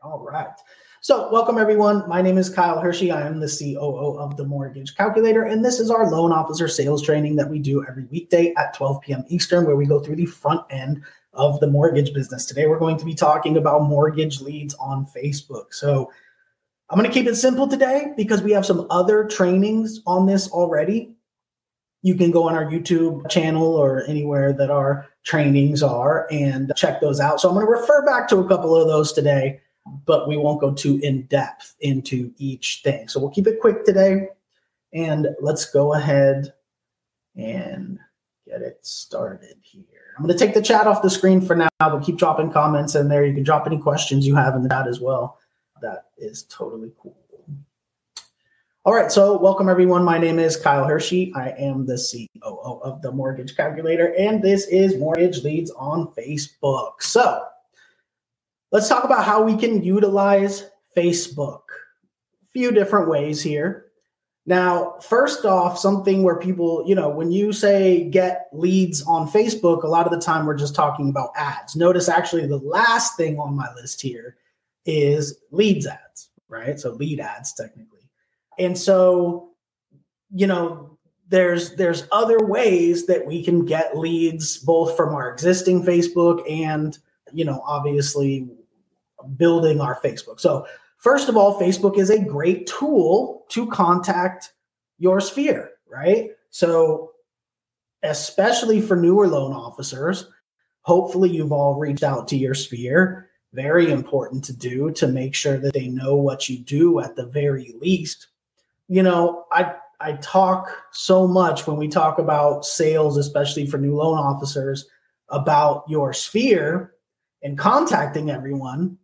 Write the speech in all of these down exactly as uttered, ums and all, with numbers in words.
All right. So welcome, everyone. My name is Kyle Hershey. I am the C O O of The Mortgage Calculator, and this is our loan officer sales training that we do every weekday at twelve p.m. Eastern, where we go through the front end of the mortgage business. Today, we're going to be talking about mortgage leads on Facebook. So I'm going to keep it simple today because we have some other trainings on this already. You can go on our YouTube channel or anywhere that our trainings are and check those out. So I'm going to refer back to a couple of those today, but we won't go too in depth into each thing. So we'll keep it quick today, and let's go ahead and get it started here. I'm going to take the chat off the screen for now, but keep dropping comments in there. You can drop any questions you have in the chat as well. That is totally cool. All right, so welcome everyone. My name is Kyle Hershey. I am the C O O of The Mortgage Calculator, and this is Mortgage Leads on Facebook. So let's talk about how we can utilize Facebook. A few different ways here. Now, first off, something where people, you know, when you say get leads on Facebook, a lot of the time we're just talking about ads. Notice actually the last thing on my list here is leads ads, right? So lead ads technically. And so, you know, there's there's other ways that we can get leads both from our existing Facebook and, you know, obviously building our Facebook. So first of all, Facebook is a great tool to contact your sphere, right? So especially for newer loan officers, hopefully you've all reached out to your sphere. Very important to do to make sure that they know what you do at the very least. You know, I I talk so much when we talk about sales, especially for new loan officers, about your sphere and contacting everyone,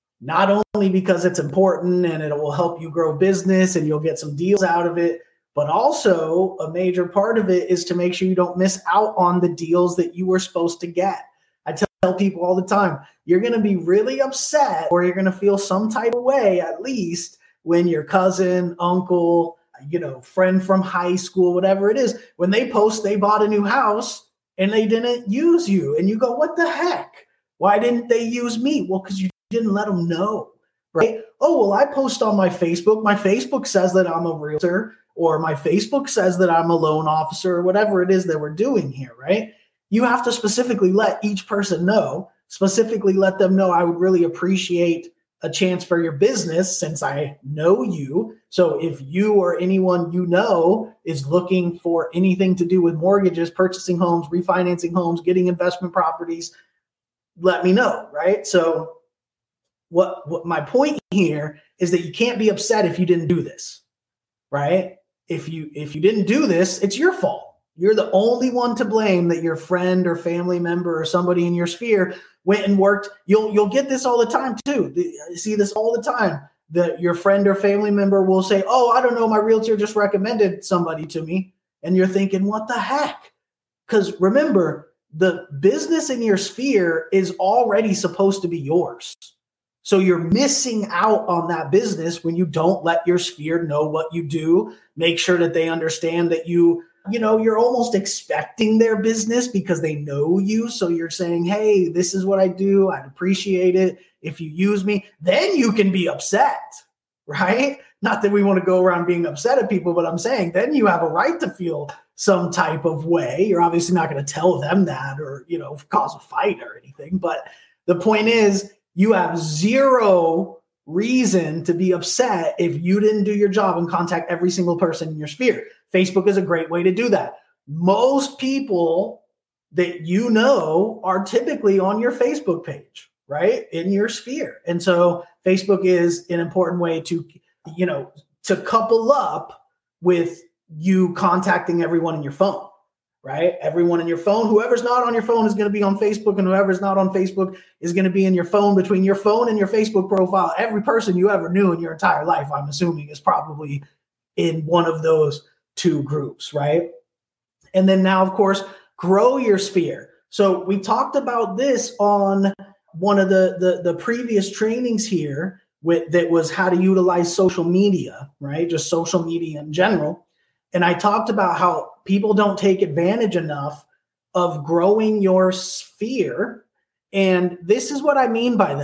not only because it's important and it will help you grow business and you'll get some deals out of it, but also a major part of it is to make sure you don't miss out on the deals that you were supposed to get. I tell people all the time, you're going to be really upset or you're going to feel some type of way at least when your cousin, uncle, you know, friend from high school, whatever it is, when they post they bought a new house and they didn't use you. And you go, what the heck? Why didn't they use me? Well, because you didn't let them know, right? Oh, well, I post on my Facebook. My Facebook says that I'm a realtor, or my Facebook says that I'm a loan officer, or whatever it is that we're doing here, right? You have to specifically let each person know, specifically let them know I would really appreciate a chance for your business since I know you. So if you or anyone you know is looking for anything to do with mortgages, purchasing homes, refinancing homes, getting investment properties, let me know, right? So what, what my point here is that you can't be upset if you didn't do this, right? If you if you didn't do this, it's your fault. You're the only one to blame that your friend or family member or somebody in your sphere went and worked. You'll you'll get this all the time too. You see this all the time. That your friend or family member will say, "Oh, I don't know, my realtor just recommended somebody to me," and you're thinking, "What the heck?" Because remember, the business in your sphere is already supposed to be yours. So you're missing out on that business when you don't let your sphere know what you do. Make sure that they understand that you, you know, you're almost expecting their business because they know you. So you're saying, hey, this is what I do. I'd appreciate it if you use me. Then you can be upset, right? Not that we want to go around being upset at people, but I'm saying then you have a right to feel some type of way. You're obviously not going to tell them that or, you know, cause a fight or anything. But the point is, you have zero reason to be upset if you didn't do your job and contact every single person in your sphere. Facebook is a great way to do that. Most people that you know are typically on your Facebook page, right? In your sphere. And so Facebook is an important way to, you know, to couple up with you contacting everyone in your phone. Right? Everyone in your phone, whoever's not on your phone is going to be on Facebook, and whoever's not on Facebook is going to be in your phone. Between your phone and your Facebook profile, every person you ever knew in your entire life, I'm assuming, is probably in one of those two groups, right? And then now, of course, grow your sphere. So we talked about this on one of the, the, the previous trainings here with, that was how to utilize social media, right? Just social media in general. And I talked about how people don't take advantage enough of growing your sphere. And this is what I mean by that.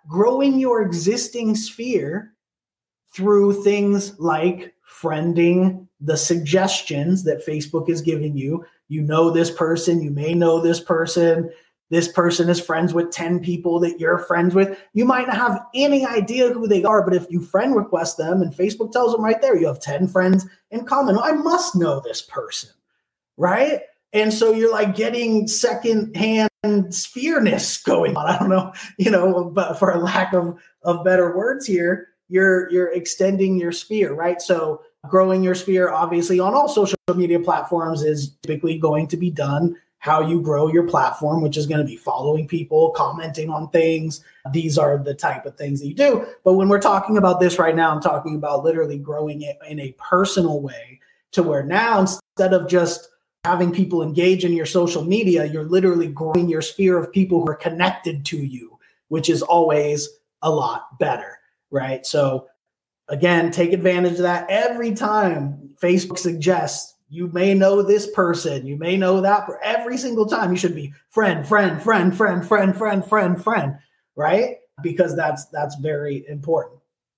growing your existing sphere through things like friending, the suggestions that Facebook is giving you. You know this person, you may know this person. This person is friends with ten people that you're friends with. You might not have any idea who they are, but if you friend request them and Facebook tells them right there, you have ten friends in common. I must know this person, right? And so you're like getting secondhand sphere-ness going on. I don't know, you know, but for a lack of, of better words here, you're you're extending your sphere, right? So growing your sphere, obviously, on all social media platforms is typically going to be done how you grow your platform, which is going to be following people, commenting on things. These are the type of things that you do. But when we're talking about this right now, I'm talking about literally growing it in a personal way to where now, instead of just having people engage in your social media, you're literally growing your sphere of people who are connected to you, which is always a lot better, right? So again, take advantage of that. Every time Facebook suggests, you may know this person, you may know that, for every single time you should be friend, friend, friend, friend, friend, friend, friend, friend, right? Because that's that's very important.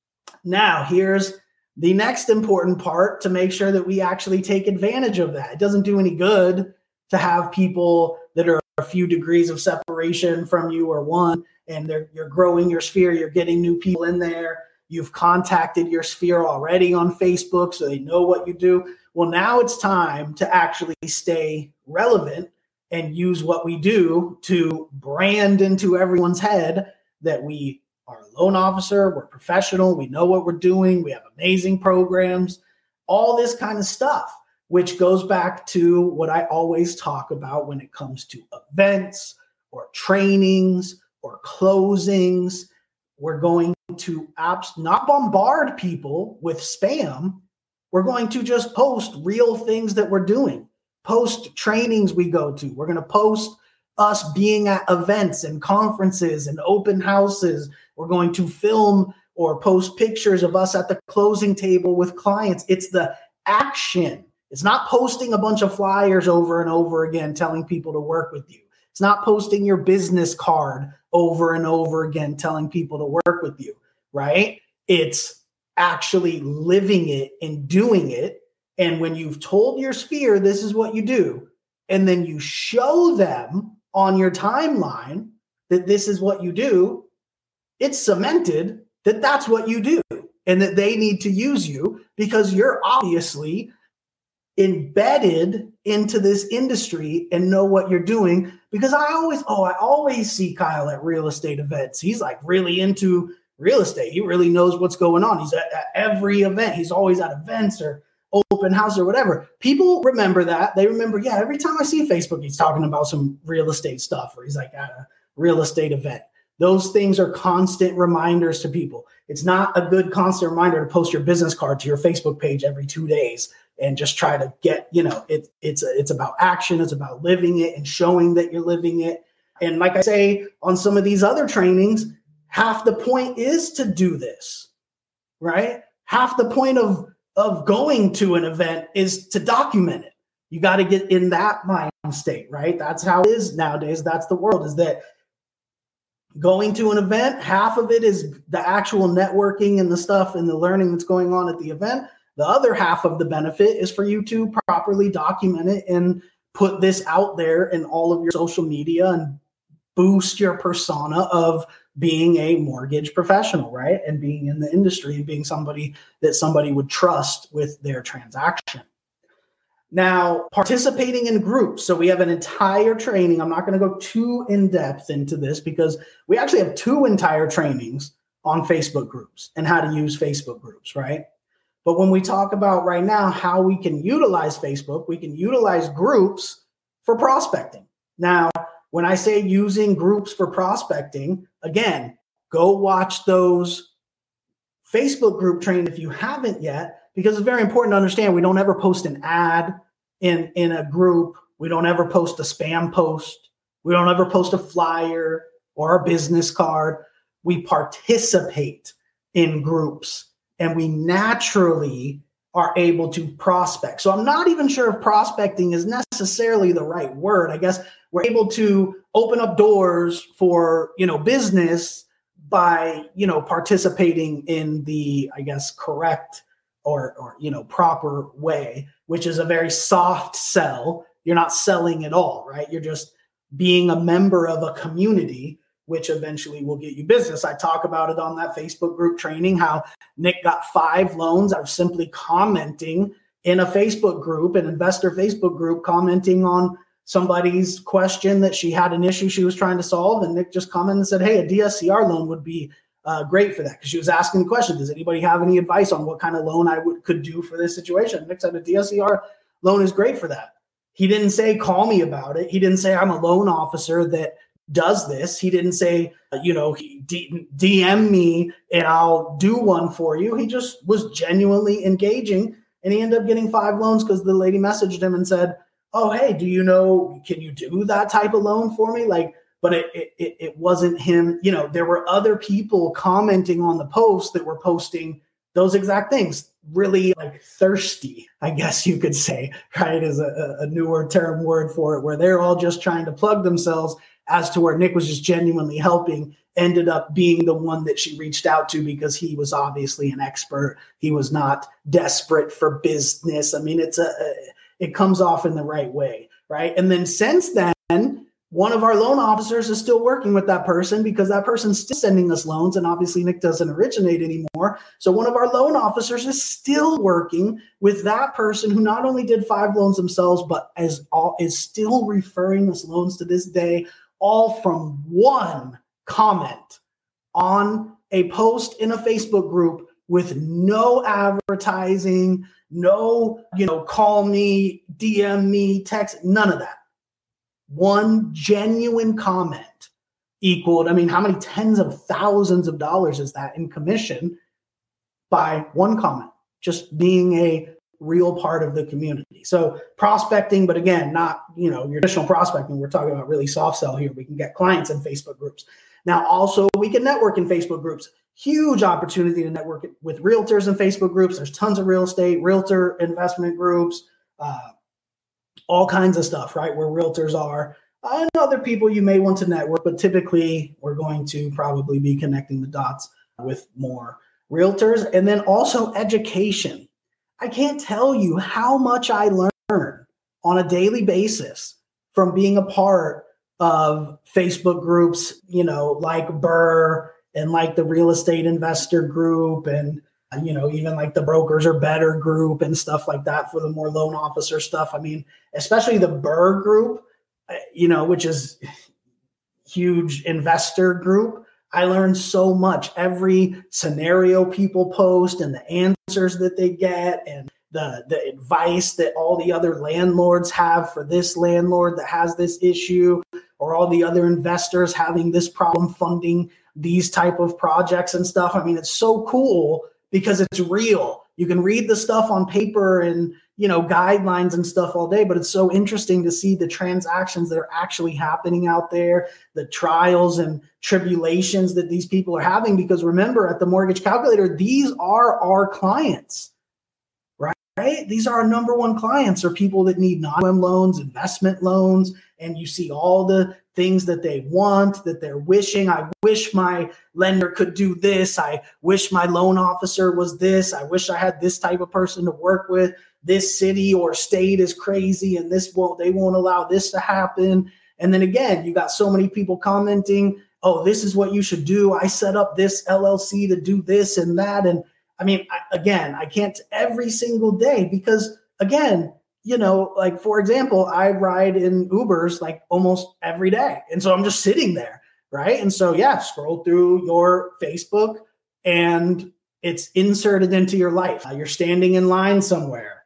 Now, here's the next important part to make sure that we actually take advantage of that. It doesn't do any good to have people that are a few degrees of separation from you or one, and they're, you're growing your sphere, you're getting new people in there. You've contacted your sphere already on Facebook, so they know what you do. Well, now it's time to actually stay relevant and use what we do to brand into everyone's head that we are a loan officer, we're professional, we know what we're doing, we have amazing programs, all this kind of stuff, which goes back to what I always talk about when it comes to events or trainings or closings. We're going to apps, not bombard people with spam. We're going to just post real things that we're doing, post trainings we go to. We're going to post us being at events and conferences and open houses. We're going to film or post pictures of us at the closing table with clients. It's the action. It's not posting a bunch of flyers over and over again, telling people to work with you. It's not posting your business card over and over again, telling people to work with you, right? It's actually living it and doing it. And when you've told your sphere, this is what you do, and then you show them on your timeline that this is what you do, it's cemented that that's what you do and that they need to use you because you're obviously embedded into this industry and know what you're doing. Because I always, oh, I always see Kyle at real estate events. He's like really into real estate. He really knows what's going on. He's at, at every event. He's always at events or open house or whatever. People remember that. They remember, yeah, every time I see Facebook, he's talking about some real estate stuff or he's like at a real estate event. Those things are constant reminders to people. It's not a good constant reminder to post your business card to your Facebook page every two days and just try to get, you know, it, it's, it's about action. It's about living it and showing that you're living it. And like I say, on some of these other trainings, half the point is to do this, right? Half the point of, of going to an event is to document it. You got to get in that mind state, right? That's how it is nowadays. That's the world, is that going to an event, half of it is the actual networking and the stuff and the learning that's going on at the event. The other half of the benefit is for you to properly document it and put this out there in all of your social media and boost your persona of being a mortgage professional, right? And being in the industry and being somebody that somebody would trust with their transaction. Now, participating in groups. So we have an entire training. I'm not going to go too in depth into this because we actually have two entire trainings on Facebook groups and how to use Facebook groups, right? But when we talk about right now how we can utilize Facebook, we can utilize groups for prospecting. Now, when I say using groups for prospecting, again, go watch those Facebook group training if you haven't yet, because it's very important to understand we don't ever post an ad in, in a group. We don't ever post a spam post. We don't ever post a flyer or a business card. We participate in groups and we naturally are able to prospect. So I'm not even sure if prospecting is necessarily the right word. I guess we're able to open up doors for, you know, business by, you know, participating in the, I guess, correct or, or, you know, proper way, which is a very soft sell. You're not selling at all, right? You're just being a member of a community, which eventually will get you business. I talk about it on that Facebook group training, how Nick got five loans out of simply commenting in a Facebook group, an investor Facebook group, commenting on somebody's question that she had an issue she was trying to solve. And Nick just commented and said, hey, a D S C R loan would be uh, great for that. Because she was asking the question, does anybody have any advice on what kind of loan I would could do for this situation? Nick said a D S C R loan is great for that. He didn't say, call me about it. He didn't say, I'm a loan officer that does this. He didn't say, uh, you know, D- DM me and I'll do one for you. He just was genuinely engaging. And he ended up getting five loans because the lady messaged him and said, oh, hey, do you know, can you do that type of loan for me? Like, but it, it, it wasn't him. You know, there were other people commenting on the post that were posting those exact things, really like thirsty, I guess you could say, right? Is a, a newer term word for it, where they're all just trying to plug themselves, as to where Nick was just genuinely helping, ended up being the one that she reached out to because he was obviously an expert. He was not desperate for business. I mean, it's a, a it comes off in the right way, right? And then since then, one of our loan officers is still working with that person because that person's still sending us loans. And obviously Nick doesn't originate anymore. So one of our loan officers is still working with that person who not only did five loans themselves, but as all is still referring us loans to this day, all from one comment on a post in a Facebook group with no advertising, no, you know, call me, D M me, text, none of that. One genuine comment equaled, I mean, how many tens of thousands of dollars is that in commission by one comment, just being a real part of the community. So prospecting, but again, not, you know, your traditional prospecting. We're talking about really soft sell here. We can get clients in Facebook groups. Now, also we can network in Facebook groups. Huge opportunity to network with realtors in Facebook groups. There's tons of real estate, realtor investment groups, uh, all kinds of stuff, right? Where realtors are and other people you may want to network, but typically we're going to probably be connecting the dots with more realtors. And then also education. I can't tell you how much I learn on a daily basis from being a part of Facebook groups, you know, like Burr and like the real estate investor group and, you know, even like the brokers are better group and stuff like that for the more loan officer stuff. I mean, especially the Burr group, you know, which is huge investor group. I learned so much. Every scenario people post and the answers that they get and the, the advice that all the other landlords have for this landlord that has this issue, or all the other investors having this problem funding these type of projects and stuff. I mean, it's so cool because it's real. You can read the stuff on paper and, you know, guidelines and stuff all day, but it's so interesting to see the transactions that are actually happening out there, the trials and tribulations that these people are having. Because remember, at the Mortgage Calculator, these are our clients, right? These are our number one clients, are people that need non-U M loans, investment loans, and you see all the things that they want, that they're wishing. I wish my lender could do this. I wish my loan officer was this. I wish I had this type of person to work with. This city or state is crazy and this won't, they won't allow this to happen. And then again, you got so many people commenting, oh, this is what you should do. I set up this L L C to do this and that. And I mean, I, again, I can't every single day because again, you know, like for example, I ride in Ubers like almost every day. And so I'm just sitting there, right? And so yeah, scroll through your Facebook and it's inserted into your life. You're standing in line somewhere.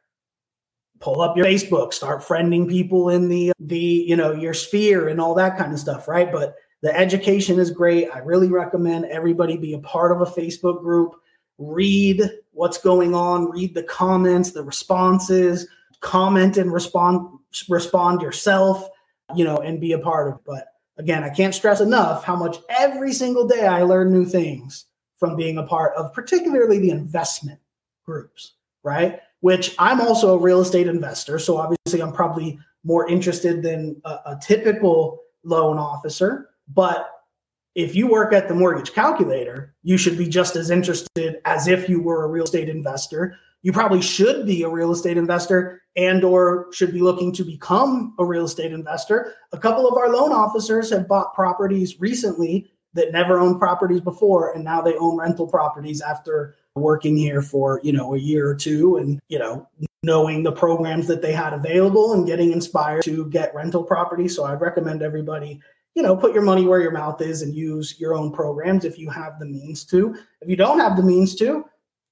Pull up your Facebook, start friending people in the, the, you know, your sphere and all that kind of stuff, right? But the education is great. I really recommend everybody be a part of a Facebook group, read what's going on, read the comments, the responses, comment and respond, respond yourself, you know, and be a part of it. But again, I can't stress enough how much every single day I learn new things from being a part of particularly the investment groups, right? Which I'm also a real estate investor. So obviously I'm probably more interested than a, a typical loan officer, but if you work at the Mortgage Calculator, you should be just as interested as if you were a real estate investor. You probably should be a real estate investor and or should be looking to become a real estate investor. A couple of our loan officers have bought properties recently that never owned properties before, and now they own rental properties after working here for, you know, a year or two and, you know, knowing the programs that they had available and getting inspired to get rental property. So I'd recommend everybody, you know, put your money where your mouth is and use your own programs if you have the means to. If you don't have the means to,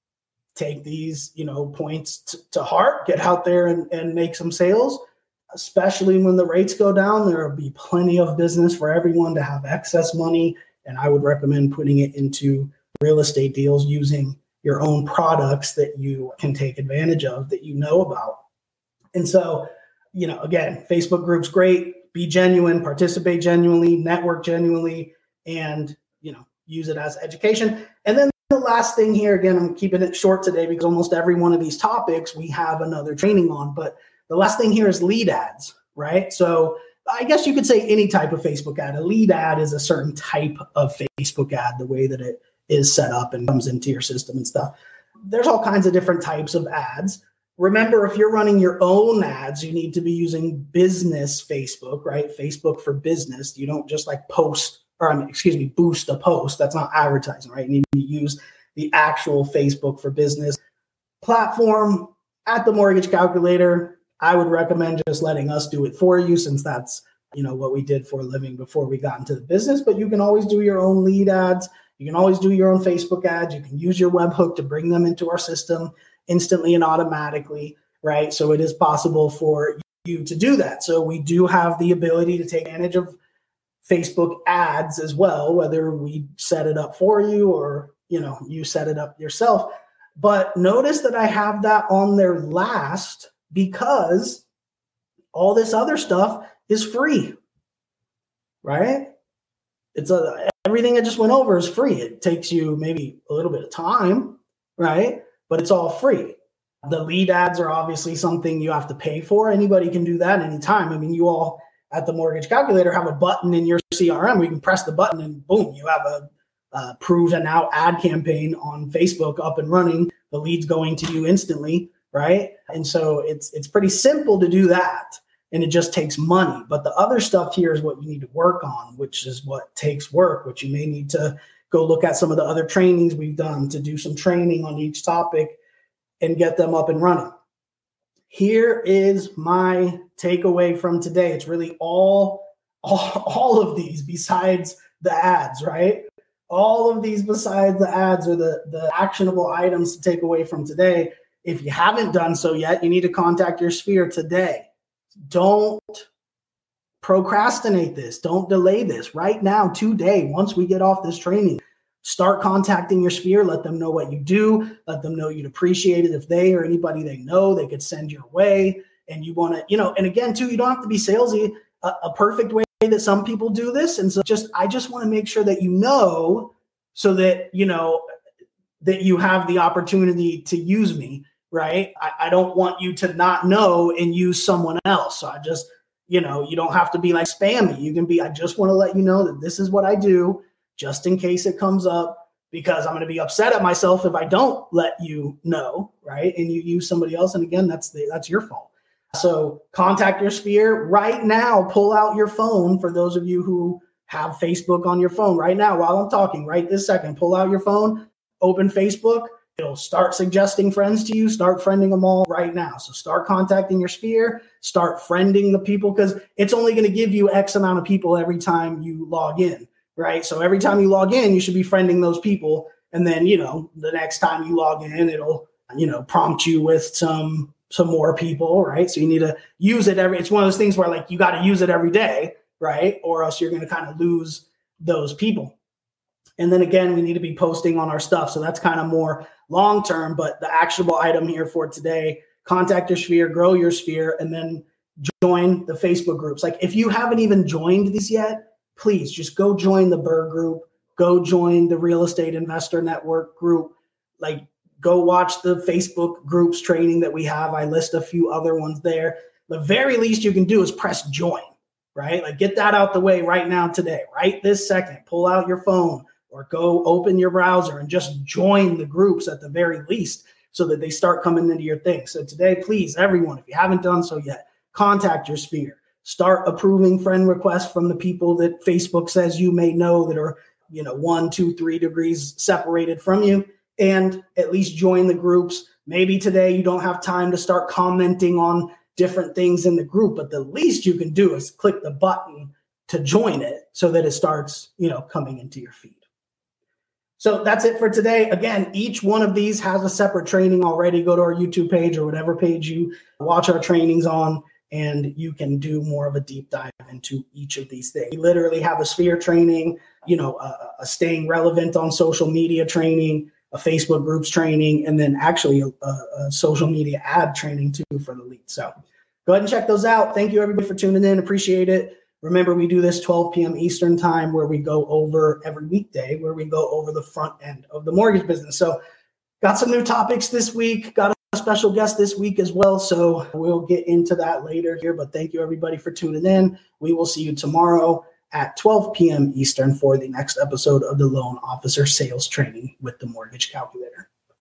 take these, you know, points t- to heart, get out there and, and make some sales, especially when the rates go down. There will be plenty of business for everyone to have excess money. And I would recommend putting it into real estate deals using your own products that you can take advantage of, that you know about. And so, you know, again, Facebook groups, great. Be genuine, participate genuinely, network genuinely, and, you know, use it as education. And then the last thing here, again, I'm keeping it short today because almost every one of these topics we have another training on. But the last thing here is lead ads, right? So I guess you could say any type of Facebook ad. A lead ad is a certain type of Facebook ad, the way that it is set up and comes into your system and stuff. There's all kinds of different types of ads. Remember, if you're running your own ads, you need to be using business Facebook, right? Facebook for business. You don't just like post or, I mean, excuse me, boost a post. That's not advertising, right? You need to use the actual Facebook for business platform. At the Mortgage Calculator, I would recommend just letting us do it for you, since that's, you know, what we did for a living before we got into the business. But you can always do your own lead ads. You can always do your own Facebook ads. You can use your webhook to bring them into our system instantly and automatically, right? So it is possible for you to do that. So we do have the ability to take advantage of Facebook ads as well, whether we set it up for you or, you know, you set it up yourself. But notice that I have that on there last because all this other stuff is free, right? It's a, everything I just went over is free. It takes you maybe a little bit of time, right? But it's all free. The lead ads are obviously something you have to pay for. Anybody can do that anytime. I mean, you all at the Mortgage Calculator have a button in your C R M where you can press the button and boom, you have a, a proven out ad campaign on Facebook up and running. The lead's going to you instantly, right? And so it's it's pretty simple to do that. And it just takes money. But the other stuff here is what you need to work on, which is what takes work, which you may need to go look at some of the other trainings we've done to do some training on each topic and get them up and running. Here is my takeaway from today. It's really all, all, all of these besides the ads, right? All of these besides the ads are the, the actionable items to take away from today. If you haven't done so yet, you need to contact your sphere today. Don't procrastinate this. Don't delay this. Right now, today, once we get off this training, start contacting your sphere. Let them know what you do. Let them know you'd appreciate it if they or anybody they know, they could send your way. And you want to, you know, and again, too, you don't have to be salesy. A, a perfect way that some people do this. And so just, I just want to make sure that you know, so that, you know, that you have the opportunity to use me. Right. I, I don't want you to not know and use someone else. So I just, you know, you don't have to be like spammy. You can be, I just want to let you know that this is what I do just in case it comes up, because I'm going to be upset at myself if I don't let you know. Right. And you use somebody else. And again, that's the, that's your fault. So contact your sphere right now. Pull out your phone. For those of you who have Facebook on your phone right now, while I'm talking right this second, pull out your phone, open Facebook. It'll start suggesting friends to you. Start friending them all right now. So start contacting your sphere. Start friending the people, because it's only going to give you X amount of people every time you log in, right? So every time you log in, you should be friending those people. And then, you know, the next time you log in, it'll, you know, prompt you with some some more people, right? So you need to use it every. It's one of those things where like you got to use it every day, right? Or else you're going to kind of lose those people. And then again, we need to be posting on our stuff. So that's kind of more long-term, but the actionable item here for today, contact your sphere, grow your sphere, and then join the Facebook groups. Like if you haven't even joined these yet, please just go join the B R R group, go join the Real Estate Investor Network group, like go watch the Facebook groups training that we have. I list a few other ones there. The very least you can do is press join, right? Like get that out the way right now today, right this second. Pull out your phone or go open your browser and just join the groups at the very least so that they start coming into your thing. So today, please, everyone, if you haven't done so yet, contact your sphere. Start approving friend requests from the people that Facebook says you may know that are, you know, one, two, three degrees separated from you, and at least join the groups. Maybe today you don't have time to start commenting on different things in the group, but the least you can do is click the button to join it so that it starts, you know, coming into your feed. So that's it for today. Again, each one of these has a separate training already. Go to our YouTube page or whatever page you watch our trainings on, and you can do more of a deep dive into each of these things. We literally have a sphere training, you know, a, a staying relevant on social media training, a Facebook groups training, and then actually a, a social media ad training too for the lead. So go ahead and check those out. Thank you everybody for tuning in. Appreciate it. Remember, we do this twelve p.m. Eastern time where we go over every weekday, where we go over the front end of the mortgage business. So got some new topics this week, got a special guest this week as well. So we'll get into that later here, but thank you everybody for tuning in. We will see you tomorrow at twelve p.m. Eastern for the next episode of the Loan Officer Sales Training with the Mortgage Calculator.